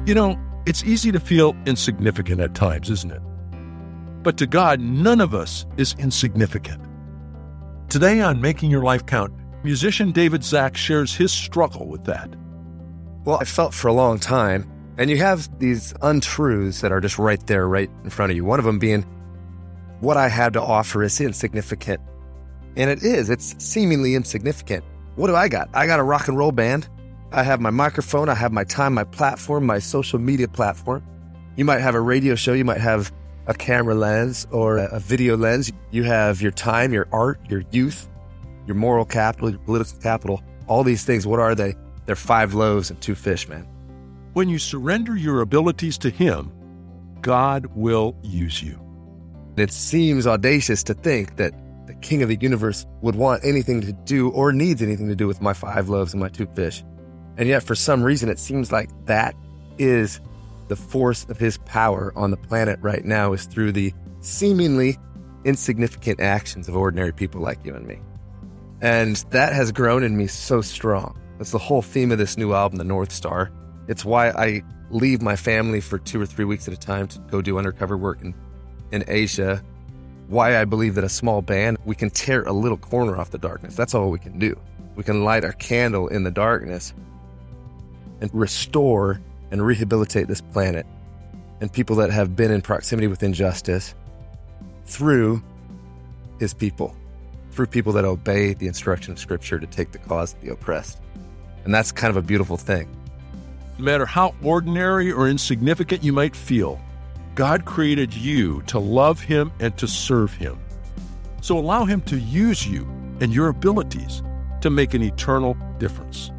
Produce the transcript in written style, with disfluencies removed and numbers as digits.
You know, it's easy to feel insignificant at times, isn't it? But to God, none of us is insignificant. Today on Making Your Life Count, musician David Zach shares his struggle with that. Well, I felt for a long time, and you have these untruths that are just right there, right in front of you. One of them being, what I have to offer is insignificant. And it is. It's seemingly insignificant. What do I got? I got a rock and roll band. I have my microphone. I have my time, my platform, my social media platform. You might have a radio show. You might have a camera lens or a video lens. You have your time, your art, your youth, your moral capital, your political capital. All these things, what are they? They're 5 loaves and 2 fish, man. When you surrender your abilities to Him, God will use you. It seems audacious to think that the King of the universe would want anything to do or needs anything to do with my 5 loaves and my 2 fish. And yet, for some reason, it seems like that is the force of His power on the planet right now, is through the seemingly insignificant actions of ordinary people like you and me. And that has grown in me so strong. That's the whole theme of this new album, The North Star. It's why I leave my family for 2 or 3 weeks at a time to go do undercover work in Asia. Why I believe that a small band, we can tear a little corner off the darkness. That's all we can do. We can light our candle in the darkness and restore and rehabilitate this planet and people that have been in proximity with injustice through His people, through people that obey the instruction of Scripture to take the cause of the oppressed. And that's kind of a beautiful thing. No matter how ordinary or insignificant you might feel, God created you to love Him and to serve Him. So allow Him to use you and your abilities to make an eternal difference.